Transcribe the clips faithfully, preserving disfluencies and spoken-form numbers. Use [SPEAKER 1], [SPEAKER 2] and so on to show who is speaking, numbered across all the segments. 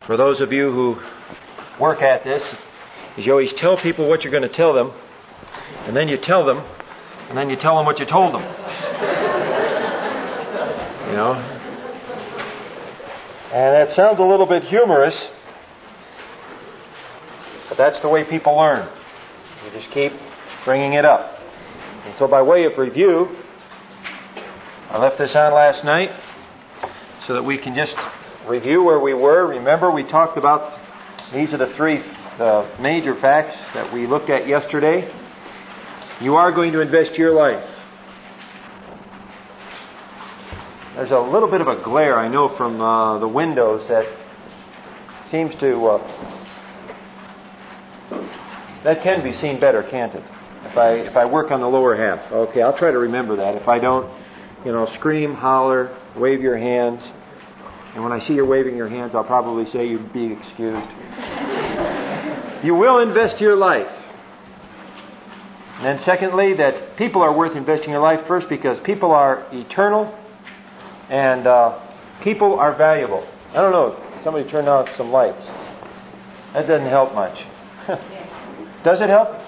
[SPEAKER 1] for those of you who work at this, is you always tell people what you're going to tell them, and then you tell them, and then you tell them what you told them. You know? And that sounds a little bit humorous, but that's the way people learn. You just keep bringing it up. And so by way of review, I left this on last night so that we can just review where we were. Remember, we talked about, these are the three the major facts that we looked at yesterday. You are going to invest your life. There's a little bit of a glare, I know, from uh, the windows that seems to... Uh, that can be seen better, can't it? If I if I work on the lower half. Okay, I'll try to remember that. If I don't, you know, scream, holler, wave your hands. And when I see you waving your hands, I'll probably say you'd be excused. You will invest your life. And then secondly, that people are worth investing your life first because people are eternal and uh, people are valuable. I don't know, somebody turned on some lights. That doesn't help much. Does it help?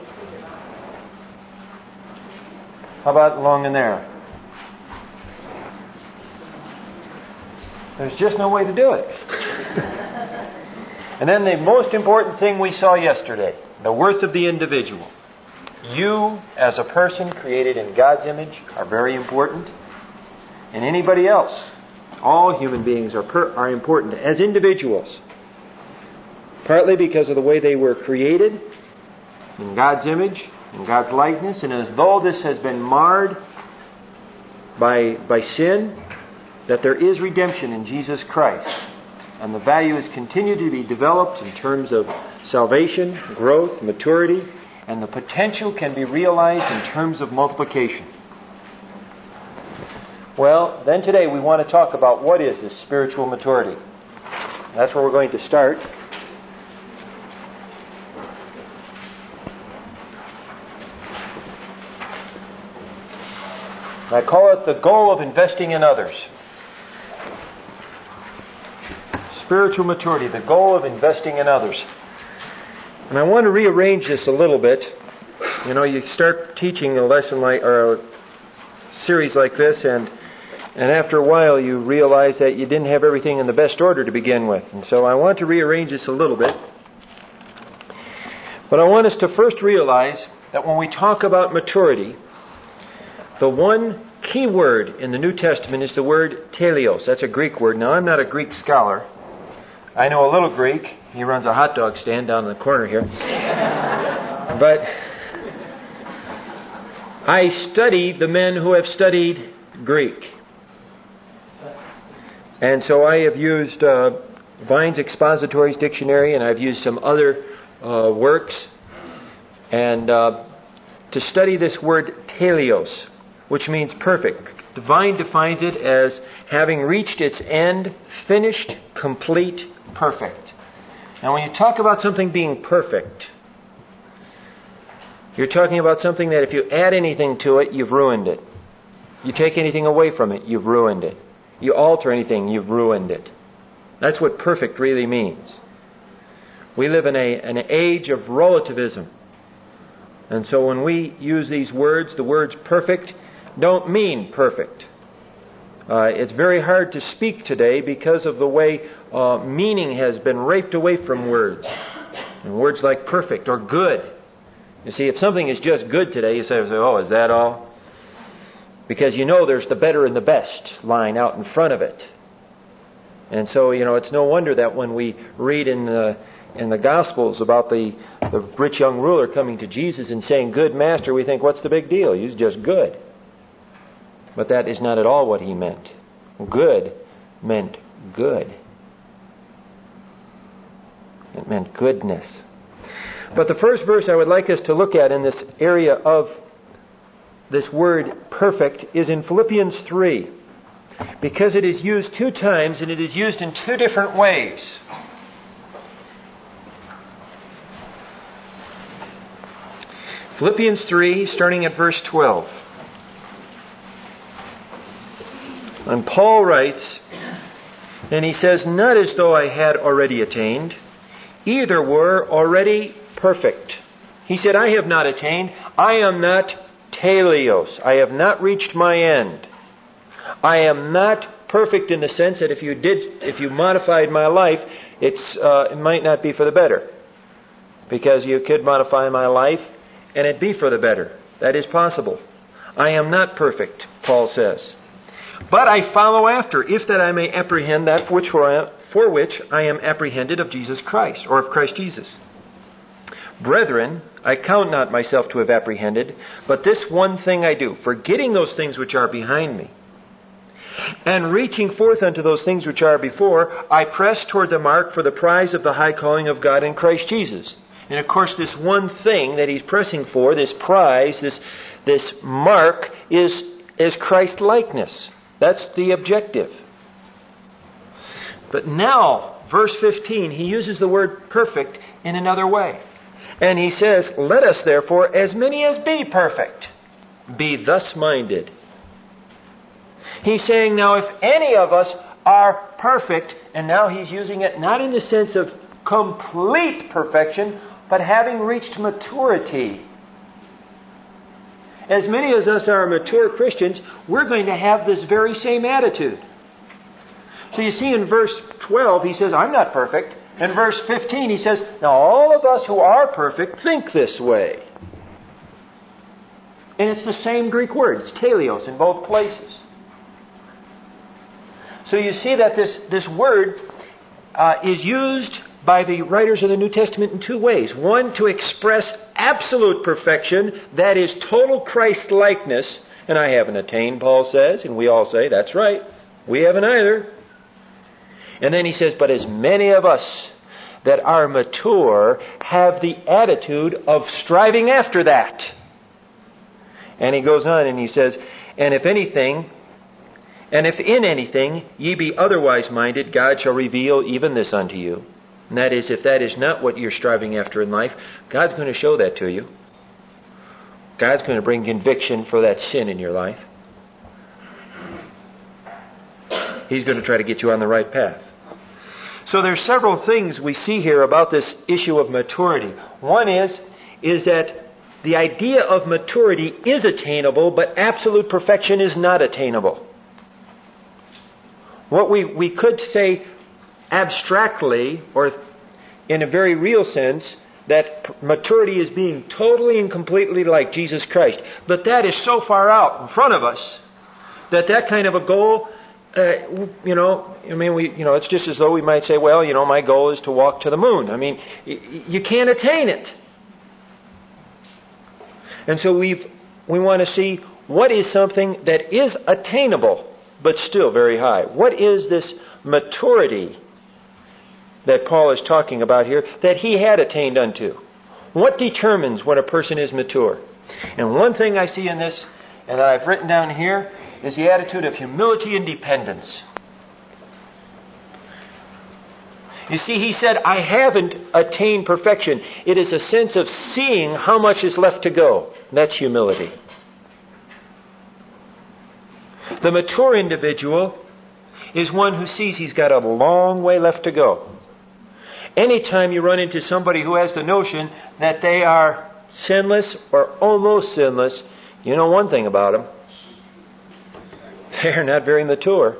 [SPEAKER 1] How about along in there? There's just no way to do it. And then the most important thing we saw yesterday, the worth of the individual. You, as a person created in God's image, are very important. And anybody else, all human beings are per, are important as individuals. Partly because of the way they were created in God's image, in God's likeness, and as though this has been marred by by sin, that there is redemption in Jesus Christ. And the value is continued to be developed in terms of salvation, growth, maturity, and the potential can be realized in terms of multiplication. Well, then today we want to talk about what is this spiritual maturity. That's where we're going to start. I call it the goal of investing in others. Spiritual maturity, the goal of investing in others. And I want to rearrange this a little bit. You know, you start teaching a lesson like, or a series like this, and and after a while you realize that you didn't have everything in the best order to begin with. And so I want to rearrange this a little bit. But I want us to first realize that when we talk about maturity, the one key word in the New Testament is the word teleos. That's a Greek word. Now, I'm not a Greek scholar. I know a little Greek. He runs a hot dog stand down in the corner here. But I study the men who have studied Greek. And so I have used uh, Vine's Expositories Dictionary, and I've used some other uh, works. And uh, to study this word teleos, which means perfect. Vine defines it as having reached its end, finished, complete, perfect. Now when you talk about something being perfect, you're talking about something that if you add anything to it, you've ruined it. You take anything away from it, you've ruined it. You alter anything, you've ruined it. That's what perfect really means. We live in a, an age of relativism. And so when we use these words, the words perfect don't mean perfect. Uh, it's very hard to speak today because of the way uh, meaning has been raped away from words. And words like perfect or good. You see, if something is just good today, you say, oh, is that all? Because you know there's the better and the best line out in front of it. And so, you know, it's no wonder that when we read in the in the Gospels about the, the rich young ruler coming to Jesus and saying, good master, we think, what's the big deal? He's just good. But that is not at all what he meant. Good meant good. It meant goodness. But the first verse I would like us to look at in this area of this word perfect is in Philippians three. Because it is used two times and it is used in two different ways. Philippians three, starting at verse twelve. And Paul writes, And he says, not as though I had already attained. Either were already perfect. He said, I have not attained. I am not teleos. I have not reached my end. I am not perfect in the sense that if you did, if you modified my life, it's uh, it might not be for the better. Because you could modify my life and it be for the better. That is possible. I am not perfect, Paul says. But I follow after, if that I may apprehend that for which, for which I am apprehended of Jesus Christ, or of Christ Jesus. Brethren, I count not myself to have apprehended, but this one thing I do, forgetting those things which are behind me, and reaching forth unto those things which are before, I press toward the mark for the prize of the high calling of God in Christ Jesus. And of course, this one thing that he's pressing for, this prize, this this mark, is, is Christ-likeness. That's the objective. But now, verse fifteen, he uses the word perfect in another way. And he says, let us therefore, as many as be perfect, be thus minded. He's saying now if any of us are perfect, and now he's using it not in the sense of complete perfection, but having reached maturity. As many as us are mature Christians, we're going to have this very same attitude. So you see in verse twelve, he says, I'm not perfect. In verse fifteen, he says, now all of us who are perfect think this way. And it's the same Greek word. It's teleos in both places. So you see that this, this word uh, is used by the writers of the New Testament in two ways. One, to express absolute perfection, that is total Christ-likeness. And I haven't attained, Paul says, and we all say, that's right. We haven't either. And then he says, but as many of us that are mature have the attitude of striving after that. And he goes on and he says, and if anything, and if in anything ye be otherwise minded, God shall reveal even this unto you. And that is, if that is not what you're striving after in life, God's going to show that to you. God's going to bring conviction for that sin in your life. He's going to try to get you on the right path. So there's several things we see here about this issue of maturity. One is, is that the idea of maturity is attainable, but absolute perfection is not attainable. What we, we could say abstractly, or in a very real sense, that maturity is being totally and completely like Jesus Christ. But that is so far out in front of us that that kind of a goal, uh, you know, I mean, we, you know, it's just as though we might say, well, you know, my goal is to walk to the moon. I mean, y- you can't attain it. And so we've, we want to see what is something that is attainable, but still very high. What is this maturity that Paul is talking about here that he had attained unto? What determines when a person is mature? And one thing I see in this, and that I've written down here, is the attitude of humility and dependence. You see, he said, I haven't attained perfection. It is a sense of seeing how much is left to go. That's humility. The mature individual is one who sees he's got a long way left to go. Anytime you run into somebody who has the notion that they are sinless or almost sinless, you know one thing about them. They're not very mature.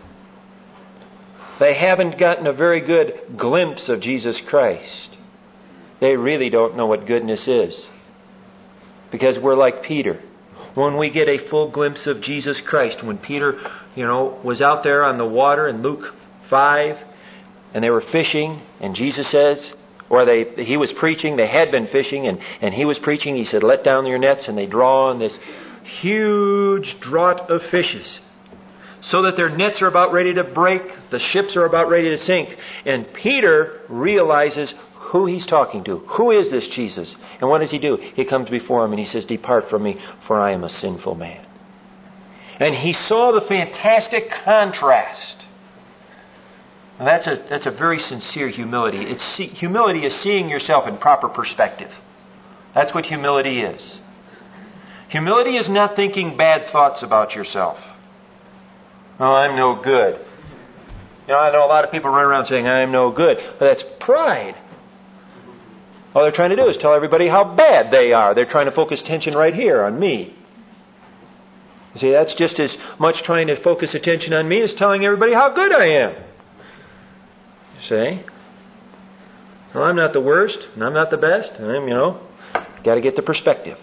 [SPEAKER 1] They haven't gotten a very good glimpse of Jesus Christ. They really don't know what goodness is. Because we're like Peter. When we get a full glimpse of Jesus Christ, when Peter, you know, was out there on the water in Luke five, and they were fishing, and Jesus says, or they, he was preaching, they had been fishing, and, and he was preaching, he said, let down your nets, and they draw on this huge draught of fishes, so that their nets are about ready to break, the ships are about ready to sink. And Peter realizes who he's talking to. Who is this Jesus? And what does he do? He comes before him and he says, depart from me, for I am a sinful man. And he saw the fantastic contrast. And that's a, that's a very sincere humility. It's, humility is seeing yourself in proper perspective. That's what humility is. Humility is not thinking bad thoughts about yourself. Oh, I'm no good. You know, I know a lot of people run around saying, I am no good. But that's pride. All they're trying to do is tell everybody how bad they are. They're trying to focus attention right here on me. You see, that's just as much trying to focus attention on me as telling everybody how good I am. You see? Well, I'm not the worst, and I'm not the best. I'm, you know, got to get the perspective.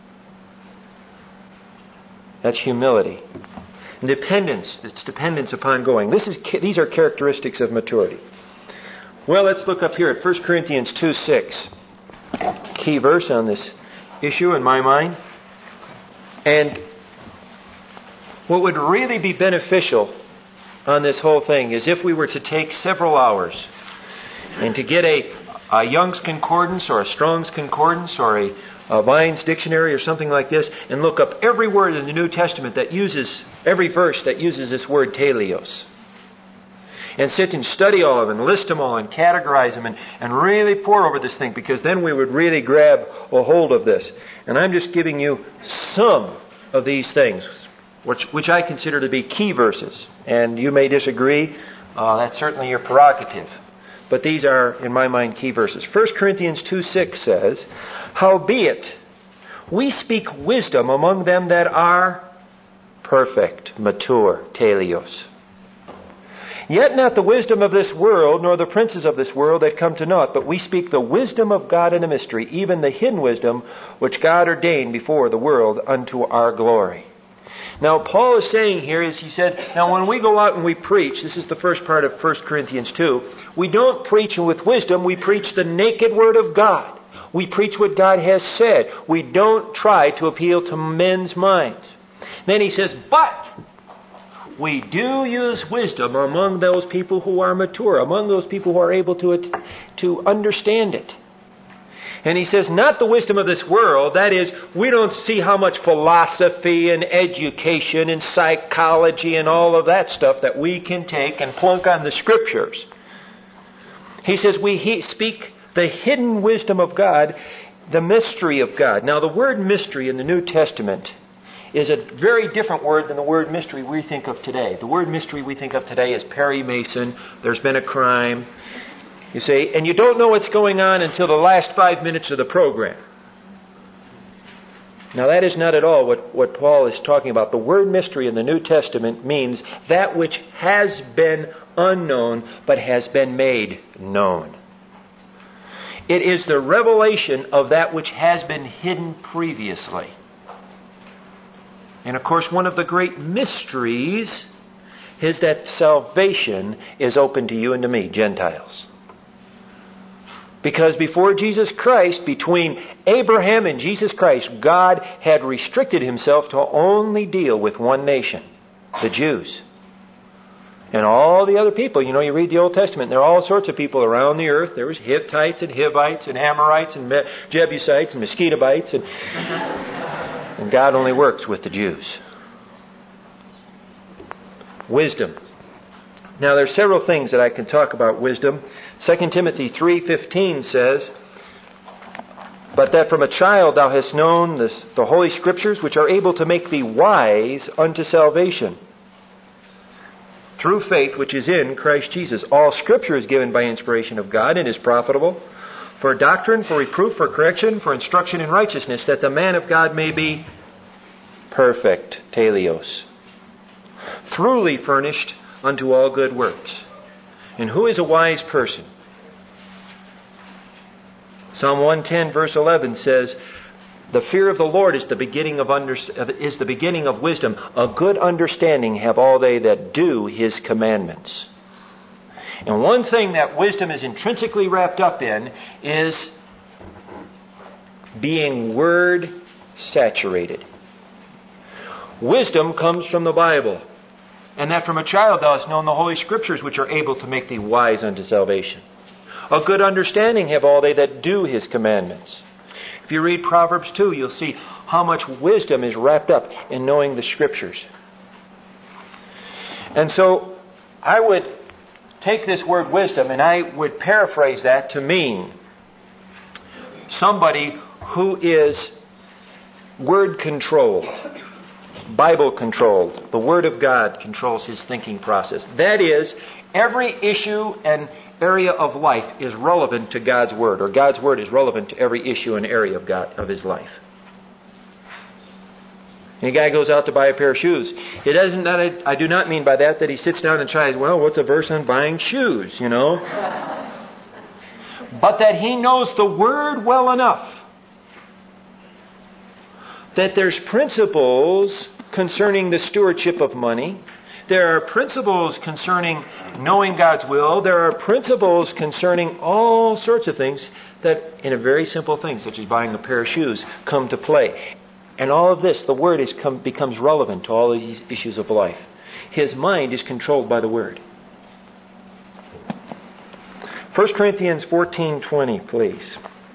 [SPEAKER 1] That's humility. And dependence. It's dependence upon going. This is these are characteristics of maturity. Well, let's look up here at First Corinthians two six. Key verse on this issue in my mind. And what would really be beneficial on this whole thing is if we were to take several hours and to get a, a Young's Concordance or a Strong's Concordance or a, a Vine's Dictionary or something like this and look up every word in the New Testament that uses, every verse that uses this word teleos. And sit and study all of them, and list them all, and categorize them, and, and really pore over this thing, because then we would really grab a hold of this. And I'm just giving you some of these things, which, which I consider to be key verses. And you may disagree. Uh, that's certainly your prerogative. But these are, in my mind, key verses. First Corinthians two six says, Howbeit, we speak wisdom among them that are perfect, mature, teleos. Yet not the wisdom of this world, nor the princes of this world that come to naught, but we speak the wisdom of God in a mystery, even the hidden wisdom which God ordained before the world unto our glory. Now, Paul is saying here, as he said, now when we go out and we preach, this is the first part of First Corinthians two, we don't preach with wisdom, we preach the naked Word of God. We preach what God has said. We don't try to appeal to men's minds. Then he says, but we do use wisdom among those people who are mature, among those people who are able to, to understand it. And he says, not the wisdom of this world. That is, we don't see how much philosophy and education and psychology and all of that stuff that we can take and plunk on the Scriptures. He says, we he, speak the hidden wisdom of God, the mystery of God. Now, the word mystery in the New Testament is a very different word than the word mystery we think of today. The word mystery we think of today is Perry Mason. There's been a crime. You see, and you don't know what's going on until the last five minutes of the program. Now that is not at all what, what Paul is talking about. The word mystery in the New Testament means that which has been unknown but has been made known. It is the revelation of that which has been hidden previously. And of course, one of the great mysteries is that salvation is open to you and to me, Gentiles. Because before Jesus Christ, between Abraham and Jesus Christ, God had restricted Himself to only deal with one nation, the Jews. And all the other people, you know, you read the Old Testament, there are all sorts of people around the earth. There was Hittites and Hivites and Amorites and Jebusites and Mosquitobites and... And God only works with the Jews. Wisdom. Now there are several things that I can talk about wisdom. Second Timothy three fifteen says, But that from a child thou hast known the, the Holy Scriptures, which are able to make thee wise unto salvation, through faith which is in Christ Jesus. All Scripture is given by inspiration of God and is profitable for doctrine, for reproof, for correction, for instruction in righteousness, that the man of God may be perfect, teleos, truly furnished unto all good works. And who is a wise person? Psalm one ten verse eleven says, the fear of the Lord is the beginning of under, is the beginning of wisdom. A good understanding have all they that do His commandments. And one thing that wisdom is intrinsically wrapped up in is being word saturated. Wisdom comes from the Bible. And that from a child thou hast known the Holy Scriptures, which are able to make thee wise unto salvation. A good understanding have all they that do His commandments. If you read Proverbs two, you'll see how much wisdom is wrapped up in knowing the Scriptures. And so, I would take this word wisdom and I would paraphrase that to mean somebody who is word controlled, Bible controlled. The Word of God controls his thinking process. That is, Every issue and area of life is relevant to God's Word, or God's Word is relevant to every issue and area of God of his life. And a guy goes out to buy a pair of shoes. It doesn't. That I, I do not mean by that that he sits down and tries. Well, what's a verse on buying shoes? You know. But that he knows the Word well enough that there's principles concerning the stewardship of money. There are principles concerning knowing God's will. There are principles concerning all sorts of things that, in a very simple thing, such as buying a pair of shoes, come to play. And all of this, the Word is come, becomes relevant to all these issues of life. His mind is controlled by the Word. First Corinthians fourteen twenty, please.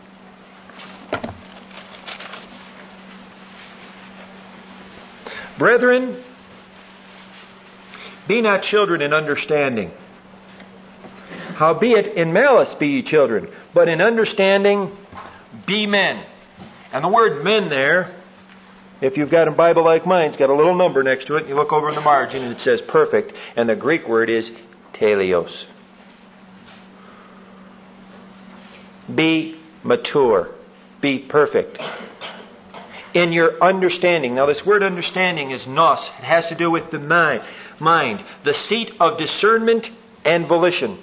[SPEAKER 1] Brethren, be not children in understanding. Howbeit in malice be ye children, but in understanding be men. And the word men there, if you've got a Bible like mine, it's got a little number next to it. You look over in the margin and it says perfect. And the Greek word is teleos. Be mature. Be perfect. In your understanding. Now this word understanding is nous. It has to do with the mind. Mind. The seat of discernment and volition.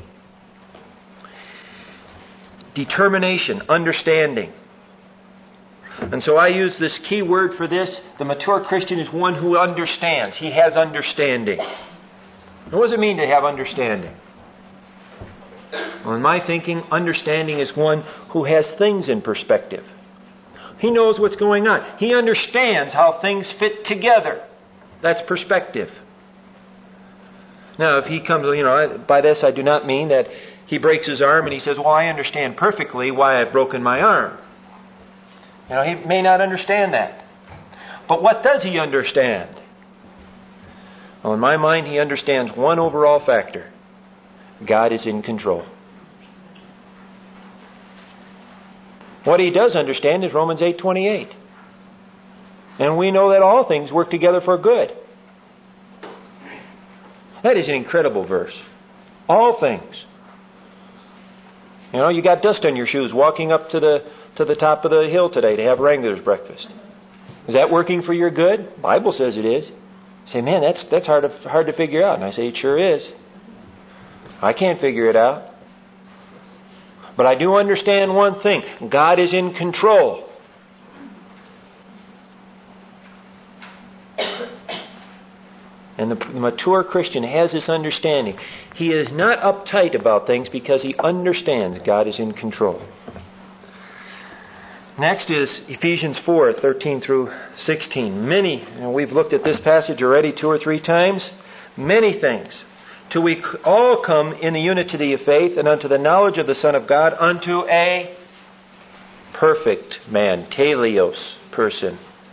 [SPEAKER 1] Determination. Understanding. And so I use this key word for this. The mature Christian is one who understands. He has understanding. What does it mean to have understanding? Well, in my thinking, understanding is one who has things in perspective. He knows what's going on. He understands how things fit together. That's perspective. Now, if he comes, you know, by this I do not mean that he breaks his arm and he says, well, I understand perfectly why I've broken my arm. You know, he may not understand that. But what does he understand? Well, in my mind, he understands one overall factor. God is in control. What he does understand is Romans eight twenty-eight. And we know that all things work together for good. That is an incredible verse. All things. You know, you got dust on your shoes walking up to the to the top of the hill today to have Wrangler's breakfast. Is that working for your good? The Bible says it is. You say, man, that's that's hard to, hard to figure out. And I say, it sure is. I can't figure it out. But I do understand one thing. God is in control. And the mature Christian has this understanding. He is not uptight about things because he understands God is in control. Next is Ephesians four, thirteen through sixteen. Many, and we've looked at this passage already two or three times, many things, till we all come in the unity of faith and unto the knowledge of the Son of God, unto a perfect man, teleos, person,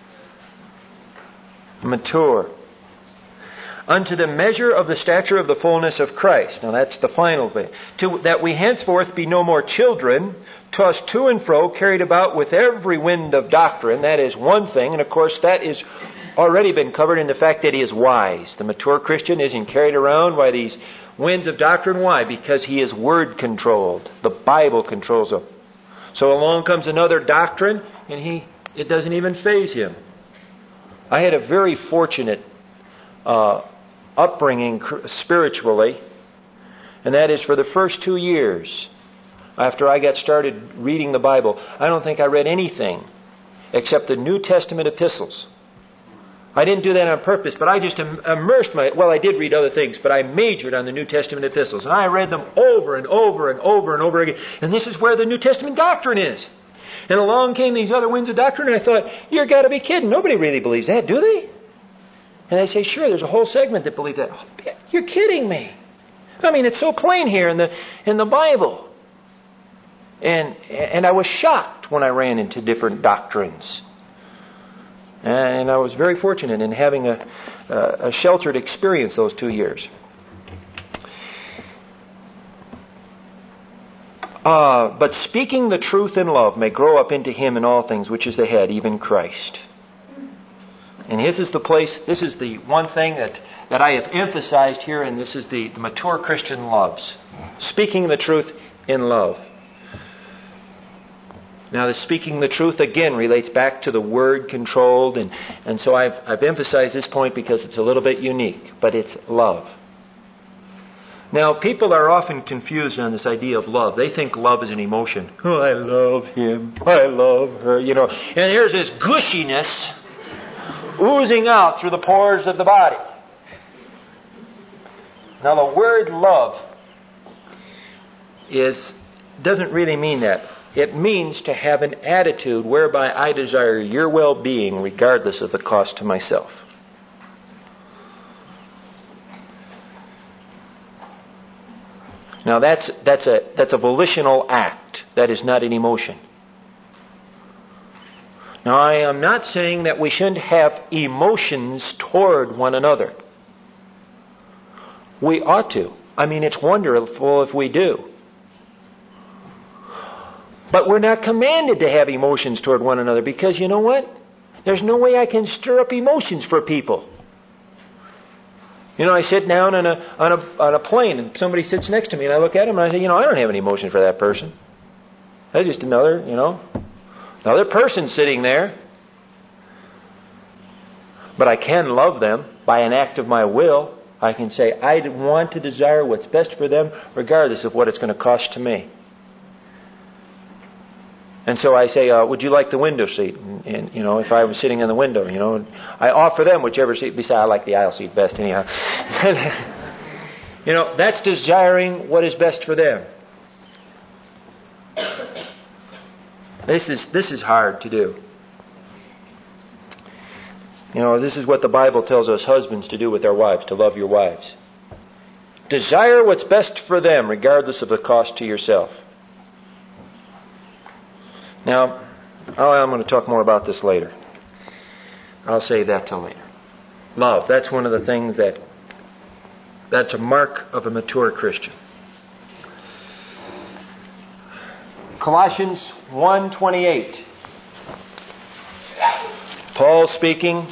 [SPEAKER 1] mature, unto the measure of the stature of the fullness of Christ. Now that's the final thing. To, that we henceforth be no more children, tossed to and fro, carried about with every wind of doctrine. That is one thing. And of course that is already been covered in the fact that he is wise. The mature Christian isn't carried around by these winds of doctrine. Why? Because he is word controlled. The Bible controls him. So along comes another doctrine and he it doesn't even faze him. I had a very fortunate uh, upbringing spiritually, and that is for the first two years after I got started reading the Bible, I don't think I read anything except the New Testament epistles. I didn't do that on purpose, but I just immersed my, well, I did read other things, but I majored on the New Testament epistles, and I read them over and over and over and over again. And this is where the New Testament doctrine is. And along came these other winds of doctrine, and I thought, you've got to be kidding. Nobody really believes that, do they? And they say, sure, there's a whole segment that believe that. Oh, you're kidding me. I mean, it's so plain here in the in the Bible. And and I was shocked when I ran into different doctrines. And I was very fortunate in having a, a sheltered experience those two years. Uh, but speaking the truth in love may grow up into him in all things, which is the head, even Christ. And this is the place, this is the one thing that, that I have emphasized here, and this is the, the mature Christian loves. Speaking the truth in love. Now, the speaking the truth again relates back to the word controlled, and, and so I've, I've emphasized this point because it's a little bit unique, but it's love. Now, people are often confused on this idea of love. They think love is an emotion. Oh, I love him. I love her. You know, and here's this gushiness oozing out through the pores of the body. Now, the word love is doesn't really mean that. It means to have an attitude whereby I desire your well-being regardless of the cost to myself. Now that's that's a that's a volitional act. That is not an emotion. Now I am not saying that we shouldn't have emotions toward one another. We ought to. I mean, it's wonderful if we do. But we're not commanded to have emotions toward one another because you know what? There's no way I can stir up emotions for people. You know, I sit down on a on a on a plane and somebody sits next to me and I look at him and I say, you know, I don't have any emotion for that person. That's just another, you know, another person sitting there. But I can love them by an act of my will. I can say, I want to desire what's best for them regardless of what it's going to cost to me. And so I say, uh, would you like the window seat? And, and, you know, if I was sitting in the window, you know, I offer them whichever seat. Besides, I like the aisle seat best anyhow. You know, that's desiring what is best for them. This is, this is hard to do. You know, this is what the Bible tells us husbands to do with their wives, to love your wives. Desire what's best for them, regardless of the cost to yourself. Now, I'm going to talk more about this later. I'll save that till later. Love, that's one of the things that, that's a mark of a mature Christian. Colossians one twenty-eight. Paul speaking,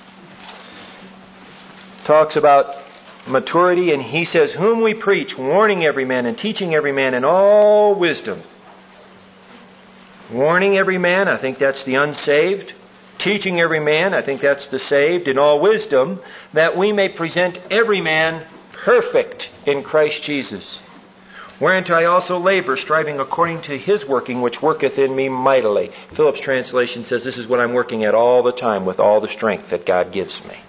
[SPEAKER 1] talks about maturity, and he says, whom we preach, warning every man and teaching every man in all wisdom. Warning every man, I think that's the unsaved. Teaching every man, I think that's the saved, in all wisdom, that we may present every man perfect in Christ Jesus. Whereunto I also labor, striving according to His working, which worketh in me mightily. Phillips' translation says, this is what I'm working at all the time with all the strength that God gives me.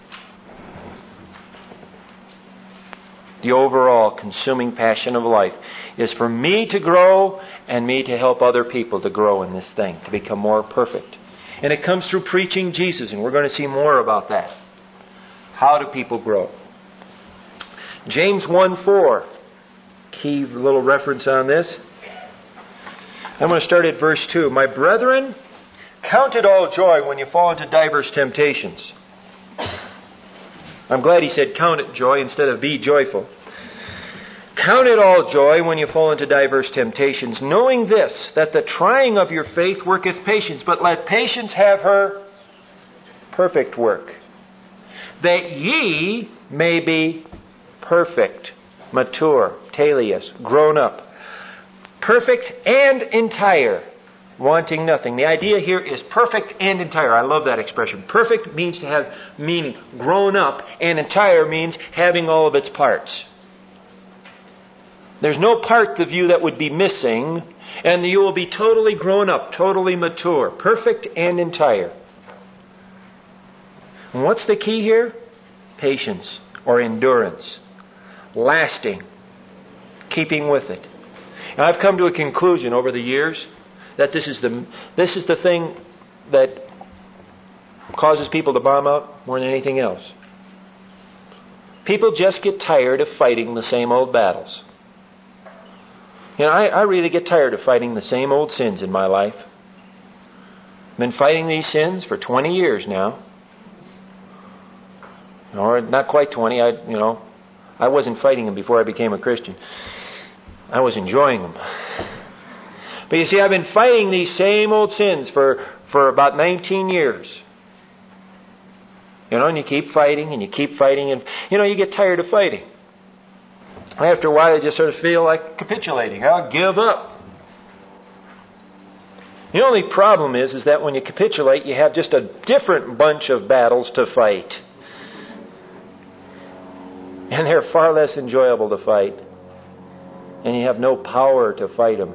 [SPEAKER 1] The overall consuming passion of life is for me to grow and me to help other people to grow in this thing, to become more perfect. And it comes through preaching Jesus, and we're going to see more about that. How do people grow? James one four, key little reference on this. I'm going to start at verse two. My brethren, count it all joy when you fall into diverse temptations. I'm glad he said count it joy instead of be joyful. Count it all joy when you fall into diverse temptations, knowing this, that the trying of your faith worketh patience, but let patience have her perfect work, that ye may be perfect, mature, telios, grown up, perfect and entire, wanting nothing. The idea here is perfect and entire. I love that expression. Perfect means to have meaning. Grown up, and entire means having all of its parts. There's no part of you that would be missing, and you will be totally grown up, totally mature, perfect and entire. And what's the key here? Patience or endurance. Lasting. Keeping with it. Now, I've come to a conclusion over the years that this is the this is the thing that causes people to bomb out more than anything else. People just get tired of fighting the same old battles. You know, I, I really get tired of fighting the same old sins in my life. I've been fighting these sins for twenty years now. Or not quite twenty. I, you know, I wasn't fighting them before I became a Christian. I was enjoying them. But you see, I've been fighting these same old sins for, for about nineteen years. You know, and you keep fighting and you keep fighting and, you know, you get tired of fighting. After a while, you just sort of feel like capitulating. I'll give up. The only problem is, is that when you capitulate, you have just a different bunch of battles to fight. And they're far less enjoyable to fight. And you have no power to fight them.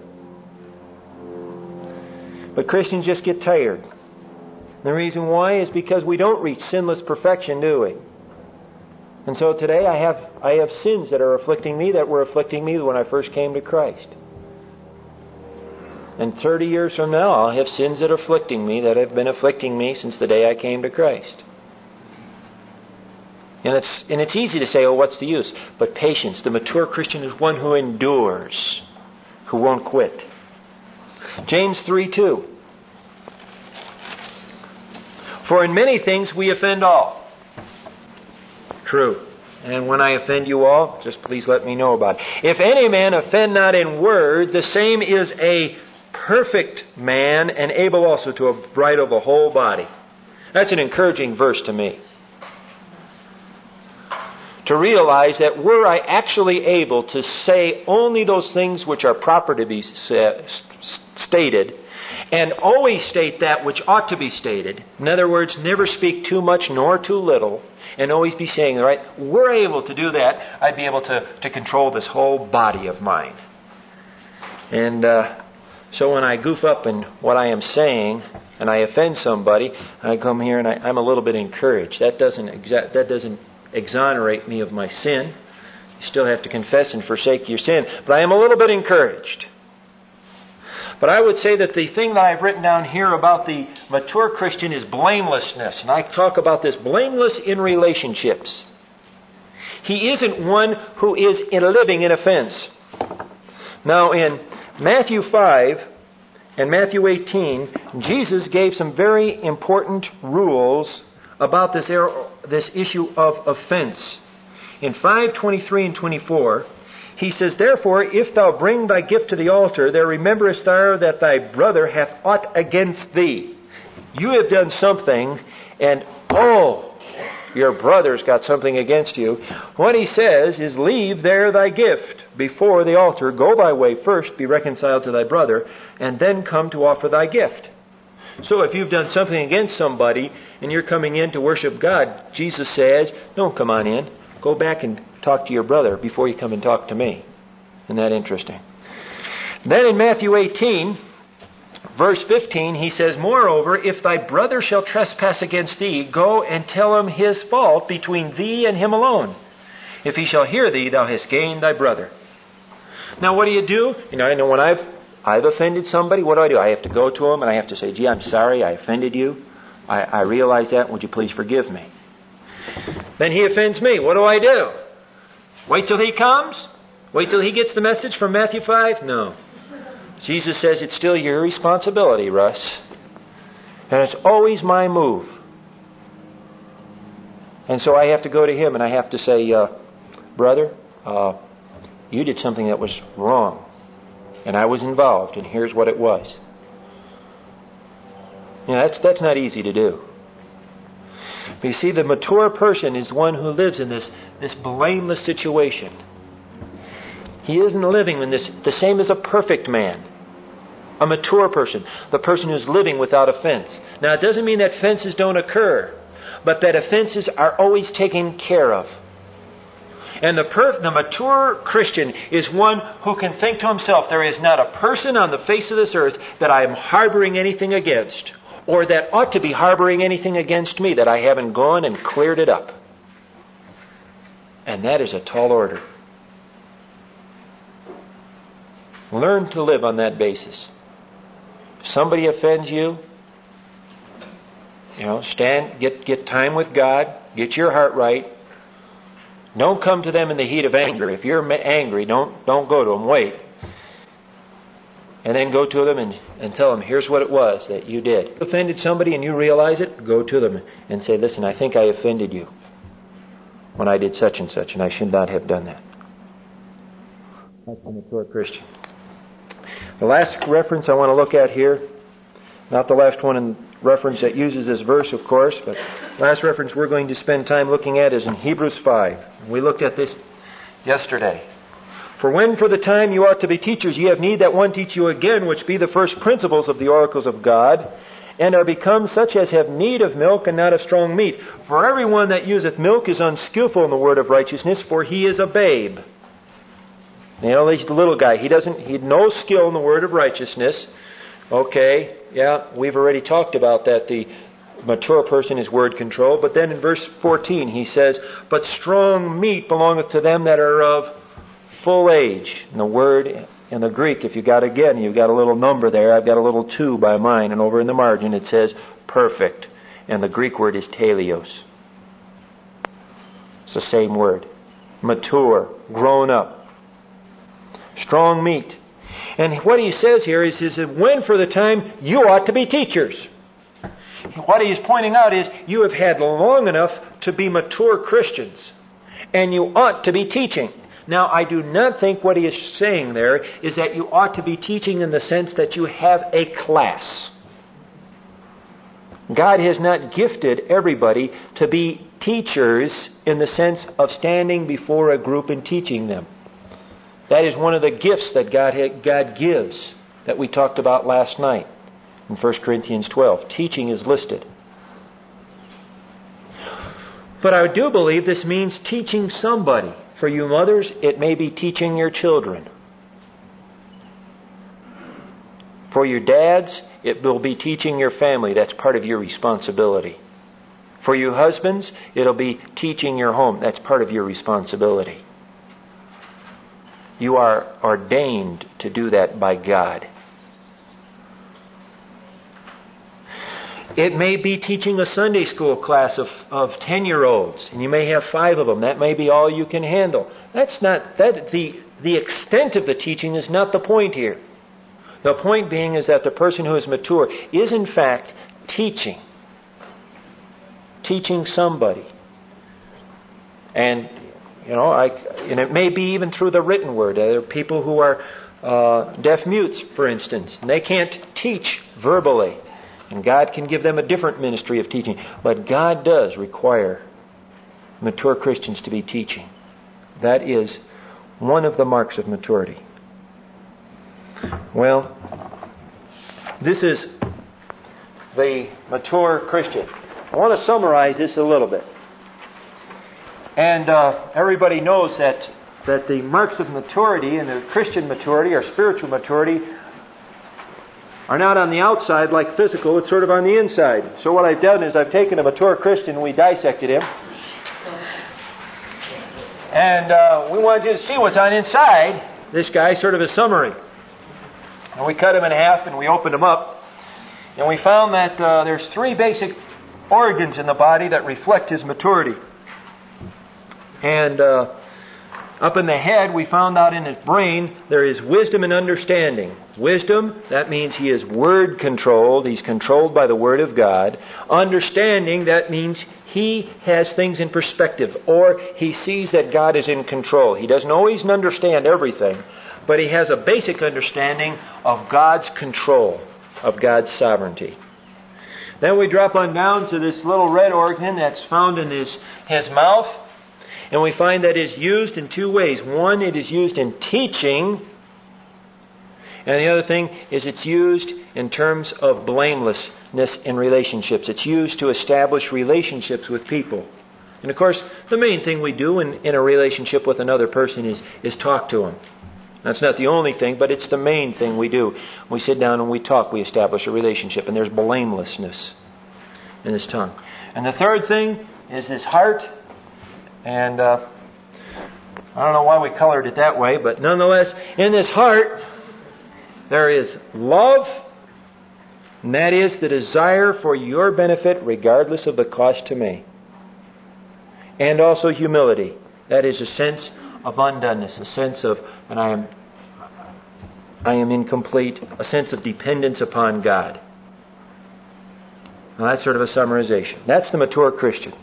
[SPEAKER 1] But Christians just get tired. The reason why is because we don't reach sinless perfection, do we? And so today I have I have sins that are afflicting me that were afflicting me when I first came to Christ. And thirty years from now I'll have sins that are afflicting me that have been afflicting me since the day I came to Christ. And it's and it's easy to say, oh, what's the use? But patience, the mature Christian is one who endures, who won't quit. James three two. For in many things we offend all. True. And when I offend you all, just please let me know about it. If any man offend not in word, the same is a perfect man and able also to bridle the whole body. That's an encouraging verse to me. To realize that were I actually able to say only those things which are proper to be stated, and always state that which ought to be stated, in other words, never speak too much nor too little, and always be saying the right, were I able to do that, I'd be able to, to control this whole body of mine. And uh, so when I goof up in what I am saying, and I offend somebody, I come here and I, I'm a little bit encouraged. That doesn't exa- that doesn't exonerate me of my sin. You still have to confess and forsake your sin. But I am a little bit encouraged. But I would say that the thing that I've written down here about the mature Christian is blamelessness. And I talk about this blameless in relationships. He isn't one who is in living in offense. Now in Matthew five and Matthew eighteen, Jesus gave some very important rules about this er- this issue of offense. In five twenty-three and twenty-four, he says, Therefore, if thou bring thy gift to the altar, there rememberest thou that thy brother hath aught against thee. You have done something, and oh, your brother's got something against you. What he says is, leave there thy gift before the altar, go thy way first, be reconciled to thy brother, and then come to offer thy gift. So if you've done something against somebody, and you're coming in to worship God, Jesus says, don't come on in. Go back and talk to your brother before you come and talk to me. Isn't that interesting? Then in Matthew eighteen, verse fifteen, he says, Moreover, if thy brother shall trespass against thee, go and tell him his fault between thee and him alone. If he shall hear thee, thou hast gained thy brother. Now what do you do? You know, I know when I've I've offended somebody, what do I do? I have to go to him and I have to say, gee, I'm sorry, I offended you. I, I realize that. Would you please forgive me? Then he offends me. What do I do? Wait till he comes? Wait till he gets the message from Matthew five? No. Jesus says it's still your responsibility, Russ. And it's always my move. And so I have to go to him and I have to say, uh, brother, uh, you did something that was wrong. And I was involved, and here's what it was. You know, that's, that's not easy to do. But you see, the mature person is one who lives in this, this blameless situation. He isn't living in this, the same as a perfect man. A mature person. The person who's living without offense. Now, it doesn't mean that offenses don't occur, but that offenses are always taken care of. And the, per- the mature Christian is one who can think to himself, there is not a person on the face of this earth that I am harboring anything against, or that ought to be harboring anything against me, that I haven't gone and cleared it up. And that is a tall order. Learn to live on that basis. If somebody offends you, you know, stand, get, get time with God, get your heart right. Don't come to them in the heat of anger. If you're angry, don't don't go to them. Wait. And then go to them and, and tell them, here's what it was that you did. If you offended somebody and you realize it, go to them and say, listen, I think I offended you when I did such and such, and I should not have done that. That's a mature Christian. The last reference I want to look at here, Not the last one in reference that uses this verse, of course, but last reference we're going to spend time looking at is in Hebrews five. We looked at this yesterday. For when for the time you ought to be teachers, ye have need that one teach you again, which be the first principles of the oracles of God, and are become such as have need of milk and not of strong meat. For everyone that useth milk is unskillful in the word of righteousness, for he is a babe. You know, he's the little guy. He doesn't, he had no skill in the word of righteousness. Okay, yeah, we've already talked about that. The mature person is word control. But then in verse fourteen he says, but strong meat belongeth to them that are of full age. And the word in the Greek, if you got again, you've got a little number there. I've got a little two by mine. And over in the margin it says perfect. And the Greek word is teleos. It's the same word. Mature, grown up. Strong meat. And what he says here is, is that when for the time you ought to be teachers. What he is pointing out is you have had long enough to be mature Christians. And you ought to be teaching. Now, I do not think what he is saying there is that you ought to be teaching in the sense that you have a class. God has not gifted everybody to be teachers in the sense of standing before a group and teaching them. That is one of the gifts that God God gives that we talked about last night in First Corinthians twelve. Teaching is listed. But I do believe this means teaching somebody. For you mothers, it may be teaching your children. For your dads, it will be teaching your family. That's part of your responsibility. For you husbands, it'll be teaching your home. That's part of your responsibility. You are ordained to do that by God. It may be teaching a Sunday school class of, of ten-year-olds, and you may have five of them. That may be all you can handle. That's not, that the, the extent of the teaching is not the point here. The point being is that the person who is mature is in fact teaching. Teaching somebody. And, you know, I, and it may be even through the written word. There are people who are uh, deaf mutes, for instance, and they can't teach verbally. And God can give them a different ministry of teaching. But God does require mature Christians to be teaching. That is one of the marks of maturity. Well, this is the mature Christian. I want to summarize this a little bit. And uh, everybody knows that, that the marks of maturity and the Christian maturity or spiritual maturity are not on the outside like physical, it's sort of on the inside. So what I've done is I've taken a mature Christian and we dissected him. And uh, we wanted you to see what's on inside this guy, sort of a summary. And we cut him in half and we opened him up. And we found that uh, there's three basic organs in the body that reflect his maturity. And uh, up in the head, we found out in his brain, there is wisdom and understanding. Wisdom, that means he is word controlled. He's controlled by the Word of God. Understanding, that means he has things in perspective, or he sees that God is in control. He doesn't always understand everything, but he has a basic understanding of God's control, of God's sovereignty. Then we drop on down to this little red organ that's found in his, his mouth. And we find that it is used in two ways. One, it is used in teaching. And the other thing is it's used in terms of blamelessness in relationships. It's used to establish relationships with people. And of course, the main thing we do in, in a relationship with another person is, is talk to them. That's not the only thing, but it's the main thing we do. We sit down and we talk, we establish a relationship, and there's blamelessness in this tongue. And the third thing is this heart. And uh, I don't know why we colored it that way, but nonetheless, in this heart, there is love, and that is the desire for your benefit regardless of the cost to me. And also humility. That is a sense of undoneness, a sense of, and I am, I am incomplete, a sense of dependence upon God. Now that's sort of a summarization. That's the mature Christian.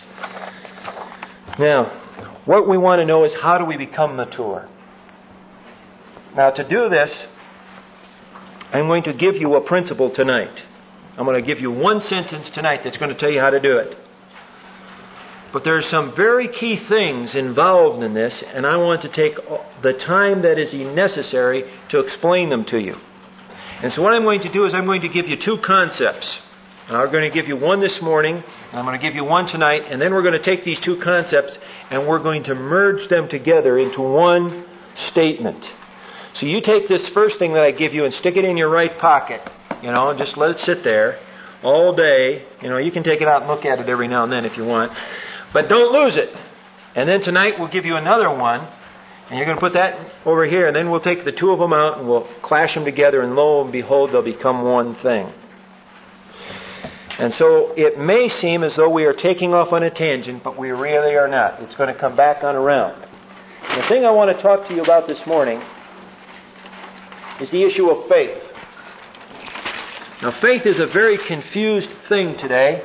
[SPEAKER 1] Now, what we want to know is how do we become mature? Now, to do this, I'm going to give you a principle tonight. I'm going to give you one sentence tonight that's going to tell you how to do it. But there are some very key things involved in this, and I want to take the time that is necessary to explain them to you. And so what I'm going to do is I'm going to give you two concepts. I'm going to give you one this morning, and I'm going to give you one tonight, and then we're going to take these two concepts and we're going to merge them together into one statement. So you take this first thing that I give you and stick it in your right pocket. You know, just let it sit there all day. You know, you can take it out and look at it every now and then if you want. But don't lose it. And then tonight we'll give you another one, and you're going to put that over here, and then we'll take the two of them out and we'll clash them together, and lo and behold, they'll become one thing. And so it may seem as though we are taking off on a tangent, but we really are not. It's going to come back on around. The thing I want to talk to you about this morning is the issue of faith. Now, faith is a very confused thing today.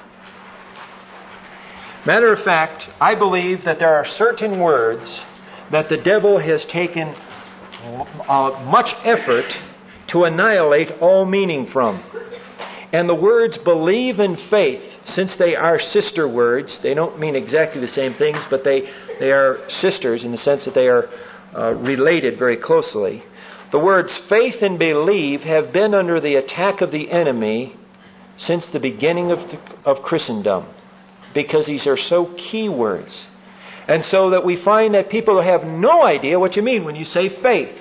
[SPEAKER 1] Matter of fact, I believe that there are certain words that the devil has taken uh, much effort to annihilate all meaning from. And the words believe and faith, since they are sister words, they don't mean exactly the same things, but they, they are sisters in the sense that they are uh, related very closely. The words faith and believe have been under the attack of the enemy since the beginning of, the, of Christendom, because these are so key words. And so that we find that people have no idea what you mean when you say faith.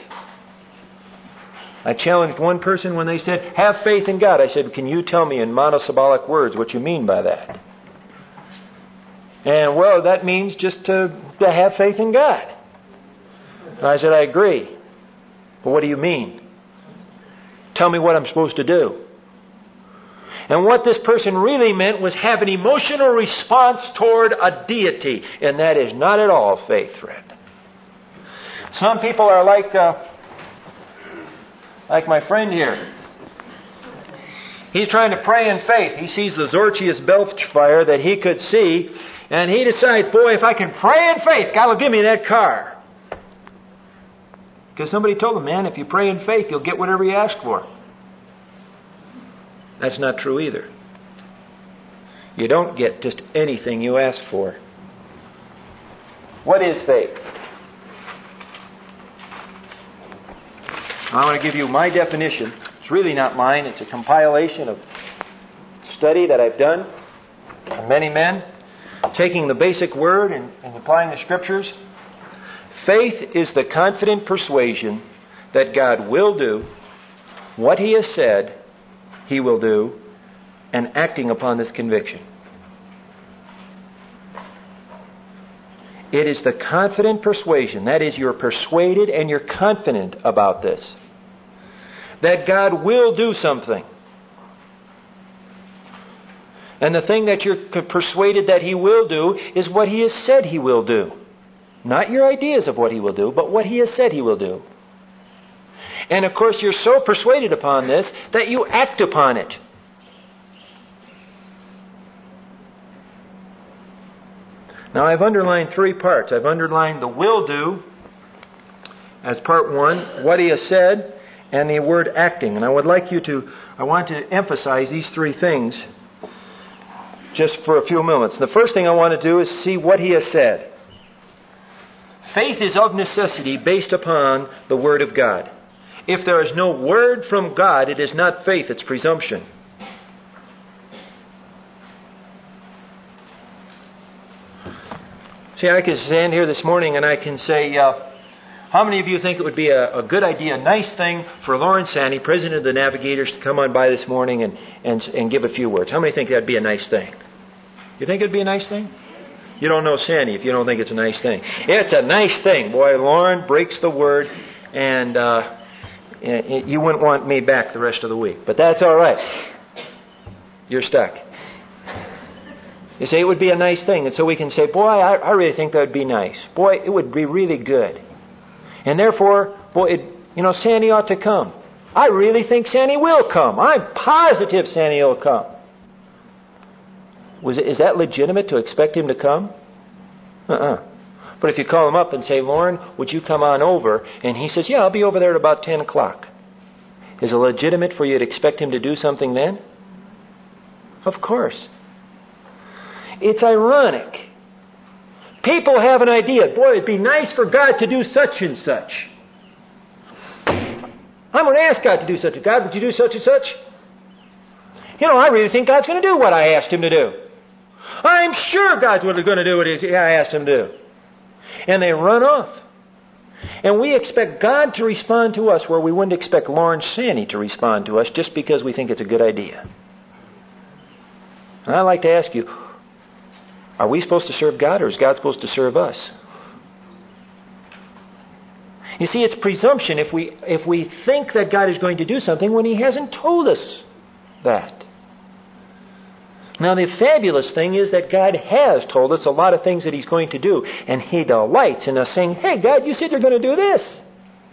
[SPEAKER 1] I challenged one person when they said, have faith in God. I said, can you tell me in monosyllabic words what you mean by that? And, well, that means just to, to have faith in God. And I said, I agree. But what do you mean? Tell me what I'm supposed to do. And what this person really meant was have an emotional response toward a deity. And that is not at all faith, friend. Some people are like... Uh, Like my friend here. He's trying to pray in faith. He sees the Zorchius belch fire that he could see, and he decides, boy, if I can pray in faith, God will give me that car. Because somebody told him, man, if you pray in faith, you'll get whatever you ask for. That's not true either. You don't get just anything you ask for. What is faith? I want to give you my definition. It's really not mine. It's a compilation of study that I've done on many men, taking the basic word and, and applying the Scriptures. Faith is the confident persuasion that God will do what He has said He will do, and acting upon this conviction. It is the confident persuasion, that is, you're persuaded and you're confident about this, that God will do something. And the thing that you're persuaded that He will do is what He has said He will do. Not your ideas of what He will do, but what He has said He will do. And of course you're so persuaded upon this that you act upon it. Now I've underlined three parts. I've underlined the will do as part one, what He has said, and the word acting. And I would like you to, I want to emphasize these three things just for a few moments. The first thing I want to do is see what He has said. Faith is of necessity based upon the Word of God. If there is no Word from God, it is not faith, it's presumption. See, I can stand here this morning and I can say, uh, how many of you think it would be a, a good idea, a nice thing for Lawrence Sandy, President of the Navigators, to come on by this morning and, and, and give a few words? How many think that would be a nice thing? You think it would be a nice thing? You don't know Sandy if you don't think it's a nice thing. It's a nice thing. Boy, Lauren breaks the word, and uh, you wouldn't want me back the rest of the week. But that's all right. You're stuck. You say it would be a nice thing, and so we can say, boy, I, I really think that would be nice. Boy, it would be really good. And therefore, boy, it, you know, Sandy ought to come. I really think Sandy will come. I'm positive Sandy will come. Was it, is that legitimate to expect him to come? Uh-uh. But if you call him up and say, Lauren, would you come on over? And he says, yeah, I'll be over there at about ten o'clock. Is it legitimate for you to expect him to do something then? Of course. It's ironic. People have an idea. Boy, it'd be nice for God to do such and such. I'm going to ask God to do such. God, would you do such and such? You know, I really think God's going to do what I asked Him to do. I'm sure God's going to do what I asked Him to do. And they run off. And we expect God to respond to us where we wouldn't expect Lawrence Sanny to respond to us just because we think it's a good idea. And I'd like to ask you, are we supposed to serve God or is God supposed to serve us? You see, it's presumption if we if we think that God is going to do something when He hasn't told us that. Now, the fabulous thing is that God has told us a lot of things that He's going to do, and He delights in us saying, hey, God, you said you're going to do this.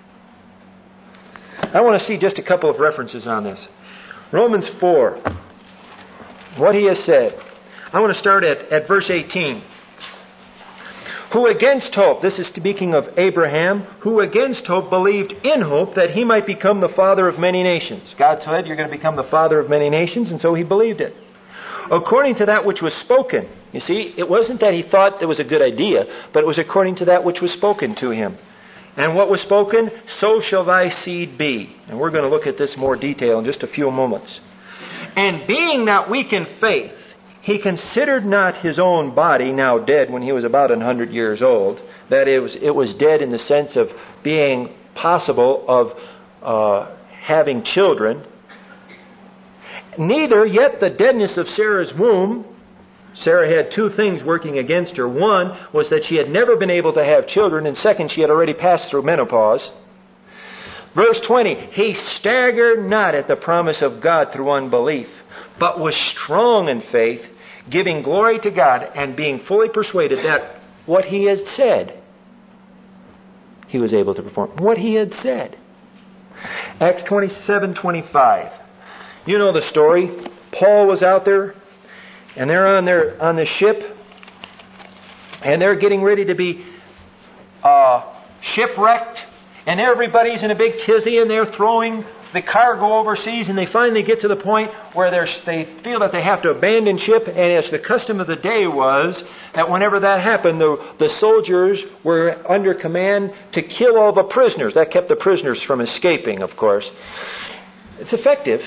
[SPEAKER 1] I want to see just a couple of references on this. Romans four, what He has said. I want to start at, at verse eighteen. Who against hope, this is speaking of Abraham, who against hope believed in hope that he might become the father of many nations. God said, you're going to become the father of many nations, and so he believed it. According to that which was spoken. You see, it wasn't that he thought it was a good idea, but it was according to that which was spoken to him. And what was spoken? So shall thy seed be. And we're going to look at this in more detail in just a few moments. And being not weak in faith, he considered not his own body now dead when he was about a hundred years old. That it was, it was dead in the sense of being possible of uh, having children. Neither yet the deadness of Sarah's womb. Sarah had two things working against her. One was that she had never been able to have children, and second, she had already passed through menopause. Verse twenty, he staggered not at the promise of God through unbelief, but was strong in faith, giving glory to God and being fully persuaded that what he had said, he was able to perform. What he had said. Acts twenty-seven twenty-five. You know the story. Paul was out there, and they're on their on the ship, and they're getting ready to be uh, shipwrecked, and everybody's in a big tizzy, and they're throwing the cargo overseas, and they finally get to the point where they're, they feel that they have to abandon ship, and as the custom of the day was, that whenever that happened, the, the soldiers were under command to kill all the prisoners. That kept the prisoners from escaping, of course. It's effective.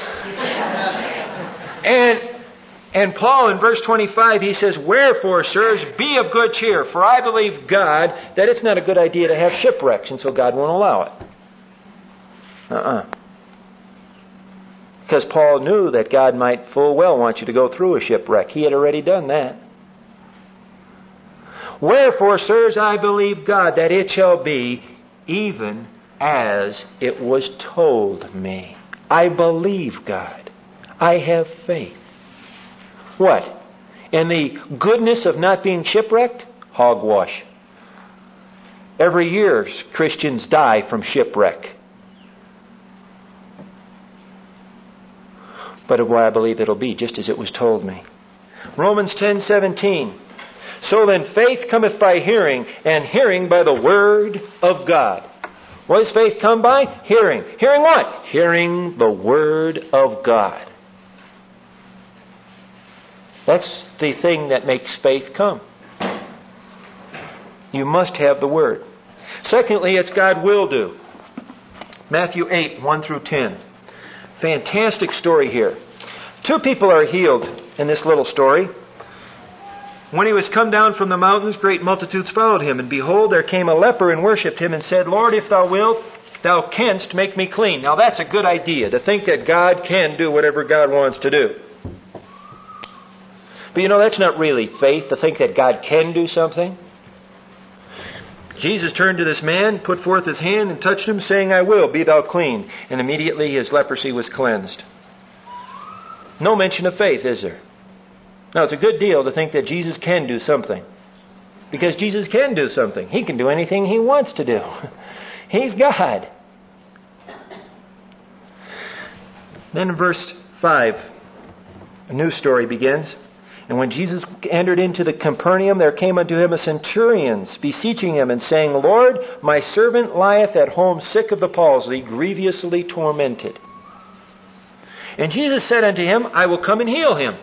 [SPEAKER 1] and and Paul in verse twenty-five, he says, wherefore, sirs, be of good cheer, for I believe God that it's not a good idea to have shipwrecks, and so God won't allow it. Uh-uh. Because Paul knew that God might full well want you to go through a shipwreck. He had already done that. Wherefore, sirs, I believe God that it shall be even as it was told me. I believe God. I have faith. What? In the goodness of not being shipwrecked? Hogwash. Every year Christians die from shipwreck. But of what I believe it'll be, just as it was told me. Romans ten seventeen. So then faith cometh by hearing, and hearing by the word of God. What does faith come by? Hearing. Hearing what? Hearing the word of God. That's the thing that makes faith come. You must have the word. Secondly, it's God will do. Matthew eight, one through ten. Fantastic story here. Two people are healed in this little story. When he was come down from the mountains, great multitudes followed him. And behold, there came a leper and worshipped him and said, Lord, if thou wilt, thou canst make me clean. Now that's a good idea, to think that God can do whatever God wants to do. But you know, that's not really faith, to think that God can do something. Jesus turned to this man, put forth his hand, and touched him, saying, I will, be thou clean. And immediately his leprosy was cleansed. No mention of faith, is there? Now, it's a good deal to think that Jesus can do something. Because Jesus can do something. He can do anything He wants to do. He's God. Then in verse five, a new story begins. And when Jesus entered into the Capernaum, there came unto him a centurion, beseeching him, and saying, Lord, my servant lieth at home sick of the palsy, grievously tormented. And Jesus said unto him, I will come and heal him.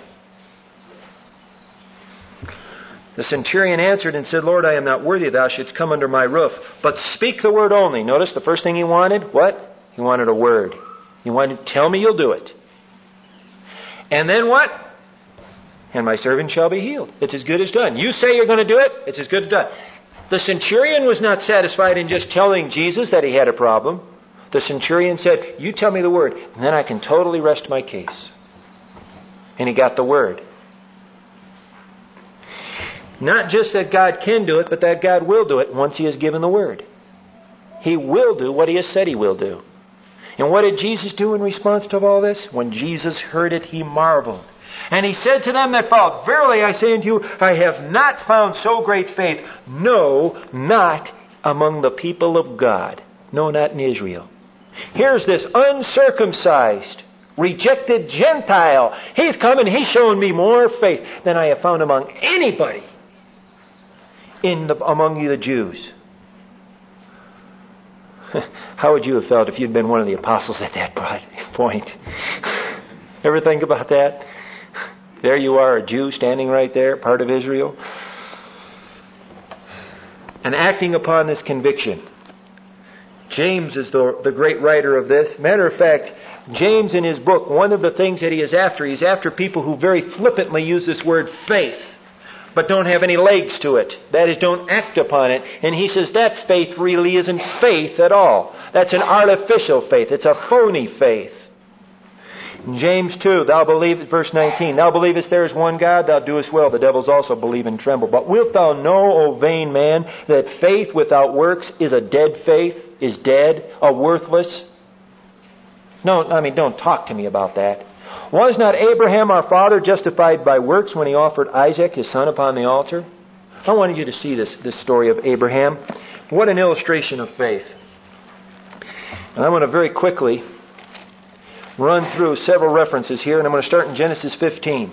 [SPEAKER 1] The centurion answered and said, Lord, I am not worthy thou shouldst come under my roof, but speak the word only. Notice the first thing he wanted, what? He wanted a word. He wanted, tell me you'll do it. And then what? And my servant shall be healed. It's as good as done. You say you're going to do it, it's as good as done. The centurion was not satisfied in just telling Jesus that he had a problem. The centurion said, you tell me the word, and then I can totally rest my case. And he got the word. Not just that God can do it, but that God will do it once He has given the word. He will do what He has said He will do. And what did Jesus do in response to all this? When Jesus heard it, He marveled. And He said to them that followed, verily I say unto you, I have not found so great faith, no, not among the people of God. No, not in Israel. Here's this uncircumcised, rejected Gentile. He's come and He's shown me more faith than I have found among anybody in the, among you the Jews. How would you have felt if you'd been one of the apostles at that point? Ever think about that? There you are, a Jew standing right there, part of Israel. And acting upon this conviction. James is the, the great writer of this. Matter of fact, James in his book, one of the things that he is after, he's after people who very flippantly use this word faith, but don't have any legs to it. That is, don't act upon it. And he says that faith really isn't faith at all. That's an artificial faith. It's a phony faith. In James two, thou believest, verse nineteen, thou believest there is one God, thou doest well. The devils also believe and tremble. But wilt thou know, O vain man, that faith without works is a dead faith, is dead, a worthless? No, I mean, don't talk to me about that. Was not Abraham our father justified by works when he offered Isaac his son upon the altar? I wanted you to see this, this story of Abraham. What an illustration of faith. And I'm going to very quickly run through several references here, and I'm going to start in Genesis fifteen.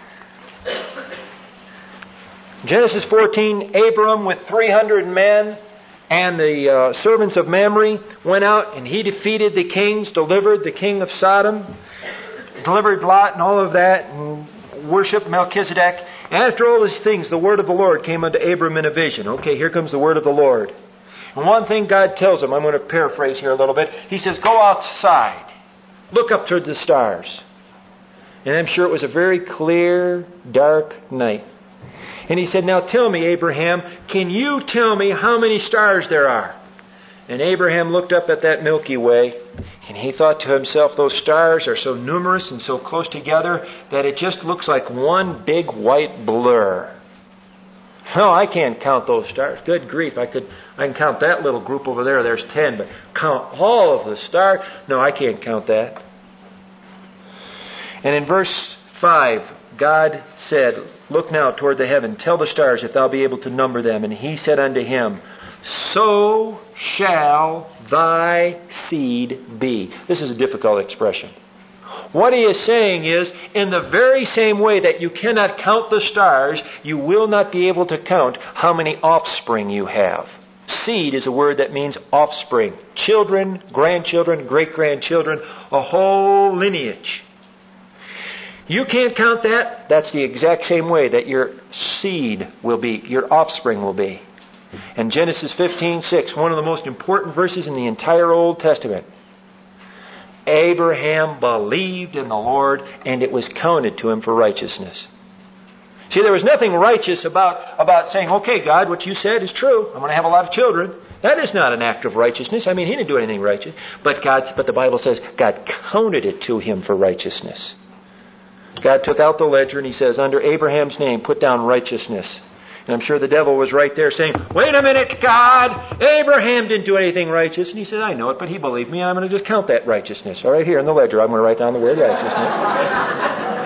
[SPEAKER 1] Genesis fourteen, Abram with three hundred men and the uh, servants of Mamre went out, and he defeated the kings, delivered the king of Sodom, delivered Lot and all of that, and worshiped Melchizedek. And after all these things, the word of the Lord came unto Abram in a vision. Okay, here comes the word of the Lord. And one thing God tells him, I'm going to paraphrase here a little bit. He says, go outside. Look up toward the stars. And I'm sure it was a very clear, dark night. And he said, now tell me, Abraham, can you tell me how many stars there are? And Abraham looked up at that Milky Way, and he thought to himself, those stars are so numerous and so close together that it just looks like one big white blur. No, I can't count those stars. Good grief, I could I can count that little group over there, there's ten, but count all of the stars? No, I can't count that. And in verse five, God said, look now toward the heaven, tell the stars if thou be able to number them. And he said unto him, so shall thy seed be. This is a difficult expression. What he is saying is, in the very same way that you cannot count the stars, you will not be able to count how many offspring you have. Seed is a word that means offspring. Children, grandchildren, great-grandchildren, a whole lineage. You can't count that. That's the exact same way that your seed will be, your offspring will be. And Genesis fifteen six, one of the most important verses in the entire Old Testament. Abraham believed in the Lord, and it was counted to him for righteousness. See, there was nothing righteous about, about saying, okay, God, what you said is true. I'm going to have a lot of children. That is not an act of righteousness. I mean, he didn't do anything righteous. But God, but the Bible says God counted it to him for righteousness. God took out the ledger and he says, under Abraham's name, put down righteousness. And I'm sure the devil was right there saying, wait a minute, God, Abraham didn't do anything righteous. And he said, I know it, but he believed me. I'm going to just count that righteousness. All right, here in the ledger, I'm going to write down the word righteousness.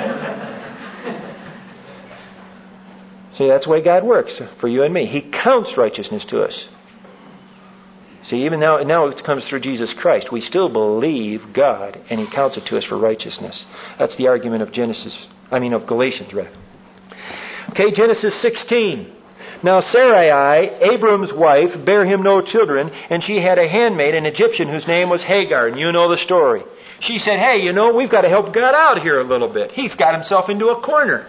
[SPEAKER 1] See, that's the way God works for you and me. He counts righteousness to us. See, even now, now it comes through Jesus Christ. We still believe God, and He counts it to us for righteousness. That's the argument of Genesis, I mean of Galatians, rather. Okay, Genesis sixteen. Now Sarai, Abram's wife, bare him no children, and she had a handmaid, an Egyptian, whose name was Hagar, and you know the story. She said, hey, you know, we've got to help God out here a little bit. He's got himself into a corner.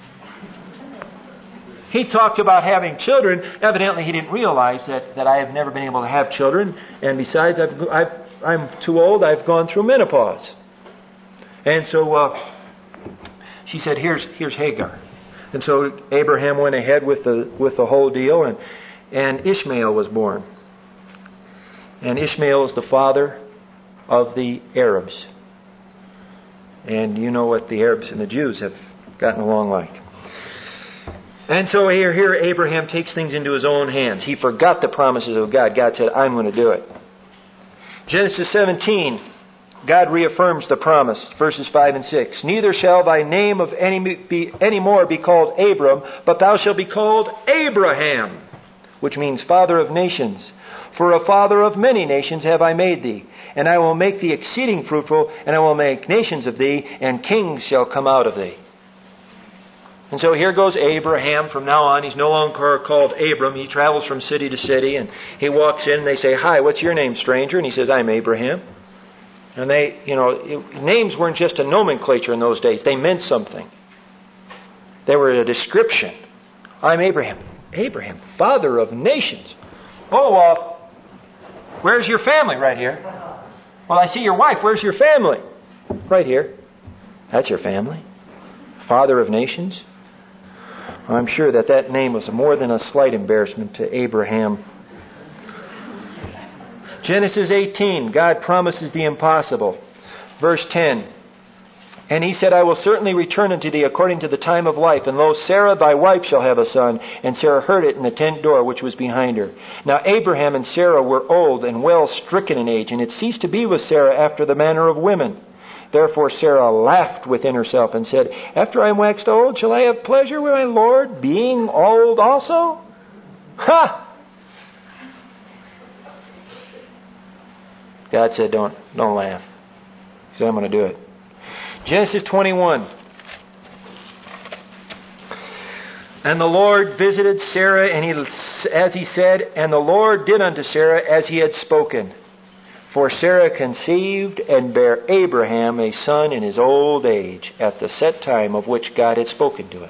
[SPEAKER 1] He talked about having children. Evidently, he didn't realize that, that I have never been able to have children, and besides, I've, I've, I'm too old, I've gone through menopause. And so uh, she said, here's, here's Hagar. And so Abraham went ahead with the with the whole deal, and and Ishmael was born. And Ishmael is the father of the Arabs. And you know what the Arabs and the Jews have gotten along like. And so here, here Abraham takes things into his own hands. He forgot the promises of God. God said, I'm going to do it. Genesis seventeen, God reaffirms the promise, verses five and six. Neither shall thy name of any, be, any more be called Abram, but thou shalt be called Abraham, which means father of nations. For a father of many nations have I made thee, and I will make thee exceeding fruitful, and I will make nations of thee, and kings shall come out of thee. And so here goes Abraham. From now on, he's no longer called Abram. He travels from city to city, and he walks in, and they say, hi, what's your name, stranger? And he says, I'm Abraham. And they, you know, it, names weren't just a nomenclature in those days. They meant something. They were a description. I'm Abraham. Abraham, father of nations. Oh, uh, where's your family? Right here. Well, I see your wife. Where's your family? Right here. That's your family. Father of nations. I'm sure that that name was more than a slight embarrassment to Abraham. Genesis eighteen, God promises the impossible. Verse ten, and he said, I will certainly return unto thee according to the time of life, and lo, Sarah thy wife shall have a son. And Sarah heard it in the tent door which was behind her. Now Abraham and Sarah were old and well stricken in age, and it ceased to be with Sarah after the manner of women. Therefore Sarah laughed within herself and said, after I am waxed old, shall I have pleasure with my Lord, being old also? Ha! God said, don't, don't laugh. He said, I'm going to do it. Genesis twenty-one. And the Lord visited Sarah, and he, as he said, and the Lord did unto Sarah as he had spoken. For Sarah conceived and bare Abraham a son in his old age, at the set time of which God had spoken to him.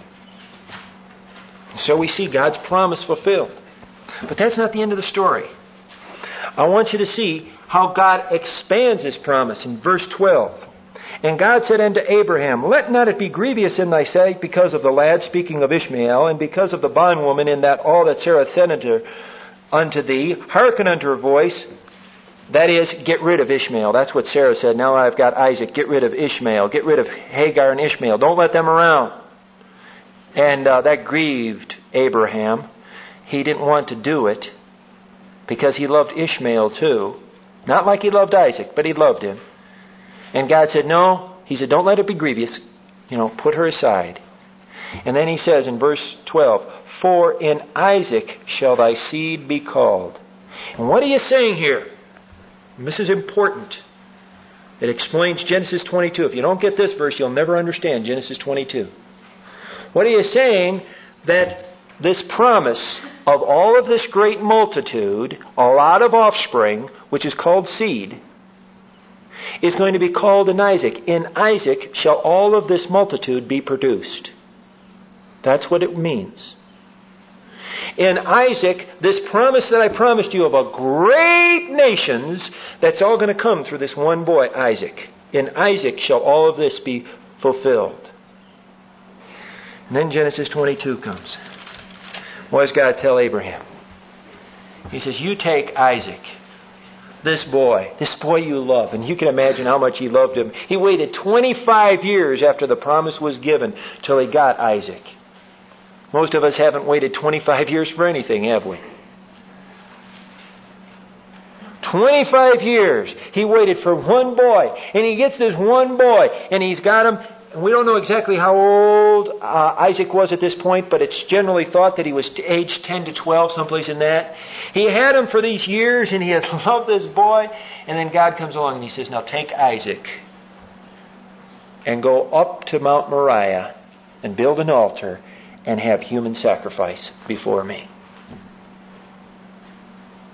[SPEAKER 1] So we see God's promise fulfilled. But that's not the end of the story. I want you to see how God expands His promise in verse twelve. And God said unto Abraham, let not it be grievous in thy sight because of the lad, speaking of Ishmael, and because of the bondwoman, in that all that Sarah said unto, unto thee, hearken unto her voice. That is, get rid of Ishmael. That's what Sarah said. Now I've got Isaac. Get rid of Ishmael. Get rid of Hagar and Ishmael. Don't let them around. And uh, that grieved Abraham. He didn't want to do it because he loved Ishmael too. Not like he loved Isaac, but he loved him. And God said, no. He said, don't let it be grievous. You know, put her aside. And then he says in verse twelve, for in Isaac shall thy seed be called. And what are you saying here? And this is important. It explains Genesis twenty-two. If you don't get this verse, you'll never understand Genesis twenty-two. What are you saying? That this promise of all of this great multitude, a lot of offspring, which is called seed, is going to be called in Isaac. In Isaac shall all of this multitude be produced. That's what it means. In Isaac, this promise that I promised you of a great nations, that's all going to come through this one boy, Isaac. In Isaac shall all of this be fulfilled. And then Genesis twenty-two comes. What does God tell Abraham? He says, you take Isaac, this boy, this boy you love, and you can imagine how much he loved him. He waited twenty-five years after the promise was given till he got Isaac. Most of us haven't waited twenty-five years for anything, have we? twenty-five years he waited for one boy, and he gets this one boy, and he's got him. We don't know exactly how old uh, Isaac was at this point, but it's generally thought that he was aged ten to twelve, someplace in that. He had him for these years, and he had loved this boy, and then God comes along and He says, now take Isaac and go up to Mount Moriah and build an altar and have human sacrifice before me.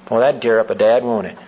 [SPEAKER 1] Well, that'd tear up a dad, won't it?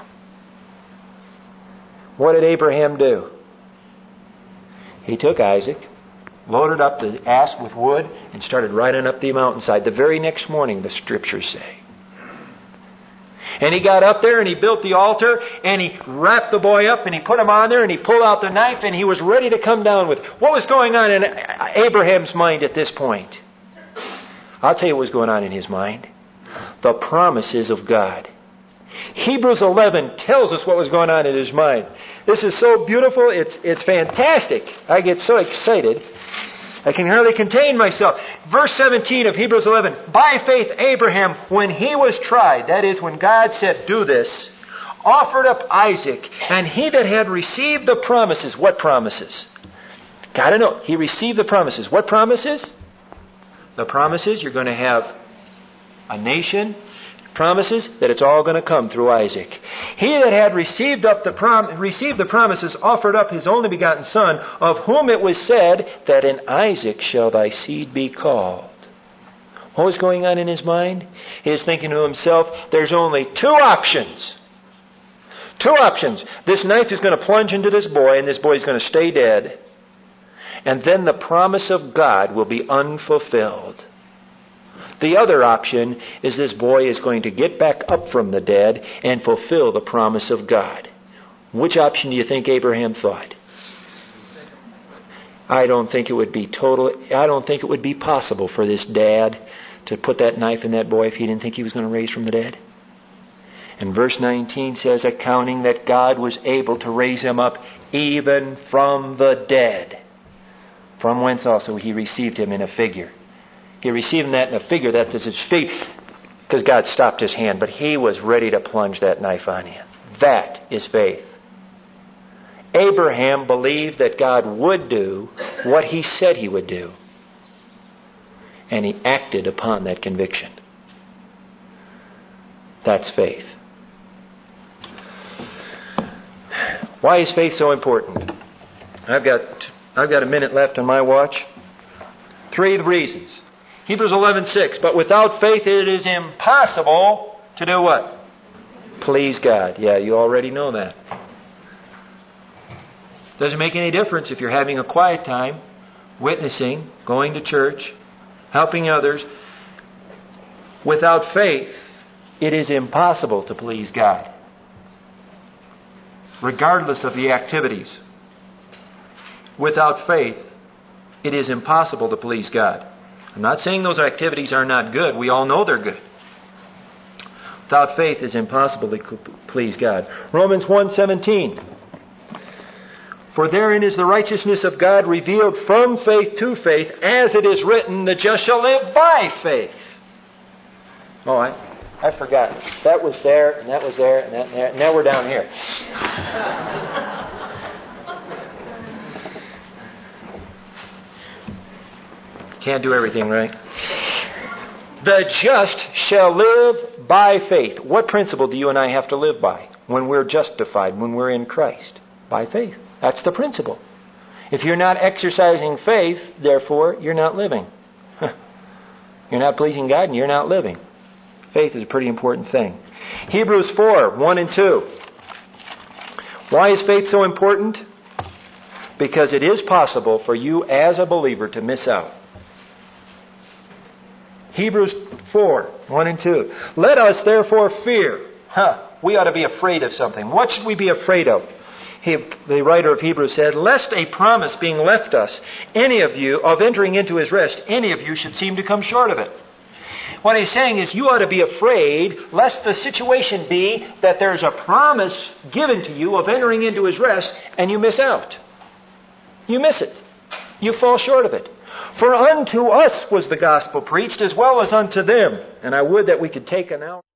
[SPEAKER 1] What did Abraham do? He took Isaac, loaded up the ass with wood, and started riding up the mountainside. The very next morning, the Scriptures say. And he got up there and he built the altar and he wrapped the boy up and he put him on there and he pulled out the knife and he was ready to come down with it. What was going on in Abraham's mind at this point? I'll tell you what was going on in his mind. The promises of God. Hebrews eleven tells us what was going on in his mind. This is so beautiful. It's, it's fantastic. I get so excited. I can hardly contain myself. Verse seventeen of Hebrews eleven. By faith Abraham, when he was tried, that is, when God said, do this, offered up Isaac, and he that had received the promises. What promises? Gotta know. He received the promises. What promises? The promises you're going to have a nation. Promises that it's all going to come through Isaac. He that had received up the prom- received the promises offered up his only begotten son, of whom it was said that in Isaac shall thy seed be called. What was going on in his mind? He was thinking to himself, there's only two options. Two options. This knife is going to plunge into this boy and this boy is going to stay dead. And then the promise of God will be unfulfilled. The other option is this boy is going to get back up from the dead and fulfill the promise of God. Which option do you think Abraham thought? I don't think it would be total, I don't think it would be possible for this dad to put that knife in that boy if he didn't think he was going to raise from the dead. And verse nineteen says, accounting that God was able to raise him up even from the dead, from whence also he received him in a figure. He received that in a figure, that is his feet, because God stopped his hand, but he was ready to plunge that knife on him. That is faith. Abraham believed that God would do what he said he would do. And he acted upon that conviction. That's faith. Why is faith so important? I've got, I've got a minute left on my watch. Three reasons. Hebrews eleven six. But without faith it is impossible to do what? Please God. Yeah, you already know that. Doesn't make any difference if you're having a quiet time, witnessing, going to church, helping others. Without faith, it is impossible to please God. Regardless of the activities. Without faith, it is impossible to please God. I'm not saying those activities are not good. We all know they're good. Without faith, it's impossible to please God. Romans one seventeen. For therein is the righteousness of God revealed from faith to faith, as it is written, the just shall live by faith. Oh, I, I forgot. That was there, and that was there, and that and there. And now we're down here. Can't do everything, right? The just shall live by faith. What principle do you and I have to live by when we're justified, when we're in Christ? By faith. That's the principle. If you're not exercising faith, therefore, you're not living. You're not pleasing God and you're not living. Faith is a pretty important thing. Hebrews four, one and two. Why is faith so important? Because it is possible for you as a believer to miss out. Hebrews four, one and two. Let us therefore fear. Huh, we ought to be afraid of something. What should we be afraid of? He, the writer of Hebrews said, lest a promise being left us, any of you, of entering into his rest, any of you should seem to come short of it. What he's saying is you ought to be afraid lest the situation be that there's a promise given to you of entering into his rest and you miss out. You miss it. You fall short of it. For unto us was the gospel preached as well as unto them. And I would that we could take an hour.